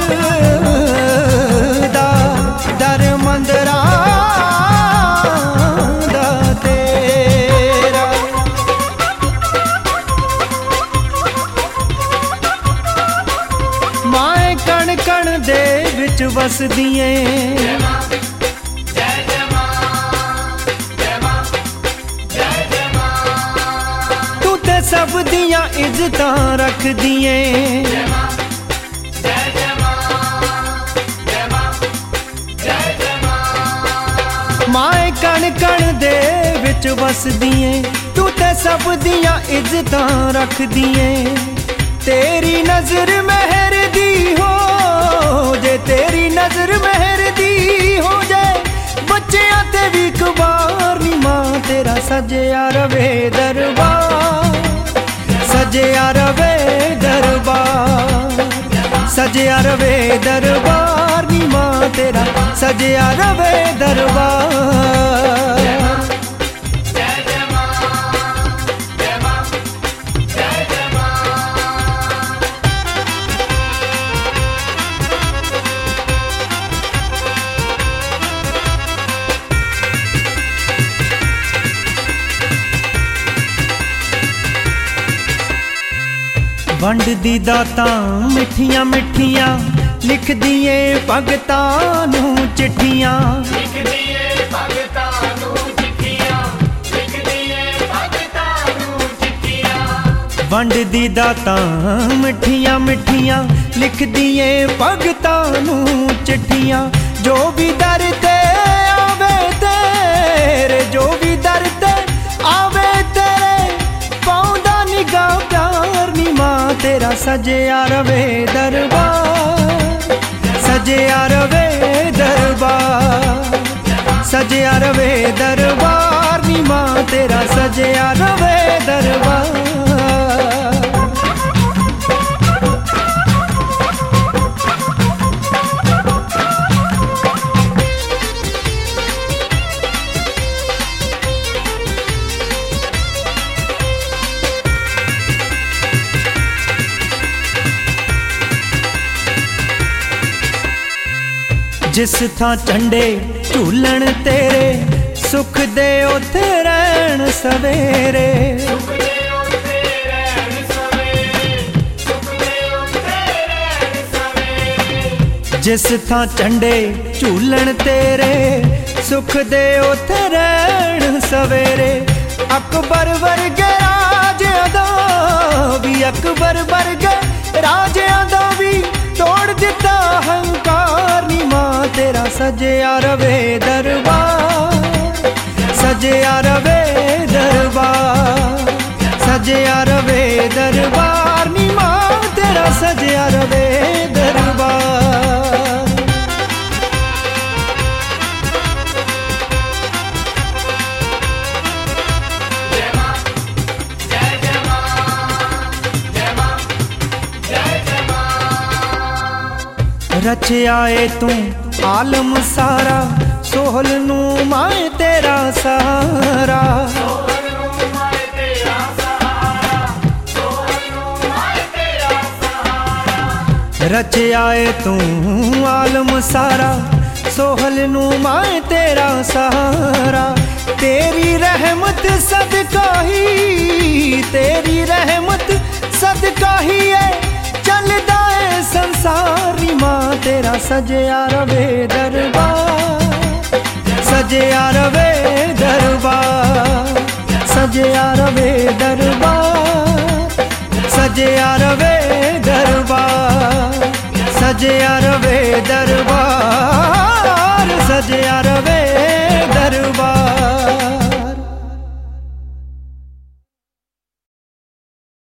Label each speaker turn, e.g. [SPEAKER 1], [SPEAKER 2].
[SPEAKER 1] दा दर मंदरा दा तेरा। माए कण कण दे विच वसदिए सब दियां इज्जतां रख दिए। माए कण कण दे विच वसदिए तू ते सब दियां इज्जतां रख दिए। तेरी नजर मेहर दी हो जे, तेरी नजर मेहर दी हो जाए, बच्चियां ते भी कबार नी मां तेरा सजया रवे दरबार, सजया रवे दरबार, सजया रवे दरबार नी मां तेरा सजया रवे दरबार। वंड दी दातां मिठियां मिठियां लिख दिए भगतां नूं चिट्ठियां, लिख दिए भगतां नूं चिट्ठियां, लिख दिए भगतां नूं चिट्ठियां। वंड दी दातां मिठियां मिठियां लिख दिए भगतां नूं चिट्ठियां। जो भी दर ते आवे तेरे, जो भी दर ते आवे तेरे, पाउंदा निगाह प्यार नी मां तेरा सजया रवे दरबार, सजया रवे दरबार, सजया रवे दरबार नी मां तेरा सजया रवे दरबार। जिस थां झंडे झूलन तेरे, सुख दे उथे रहन सवेरे, जिस थां झंडे झूलन तेरे, सुख दे उथे रहन सवेरे। अकबर वर्गे राजियां दा भी, अकबर वर्गे राजियां दा भी तोड़ दिता हंकार नी मां तेरा सजया रवे दरबार, सजया रवे दरबार, सजया रवे दरबार नी मां तेरा सजया रवे दरबार। रचिया ए तू आलम सारा, सोहल नू माए तेरा सहारा, रचिया ए तू आलम सारा, सोहल नू माए तेरा सहारा। तेरी रहमत सदका ही, तेरी रहमत सदका ही है चलदा है संसार नी मां तेरा सजया रवे दरबार, सजया रवे दरबार, सजया रवे दरबार, सजया रवे दरबार, सजया रवे दरबार।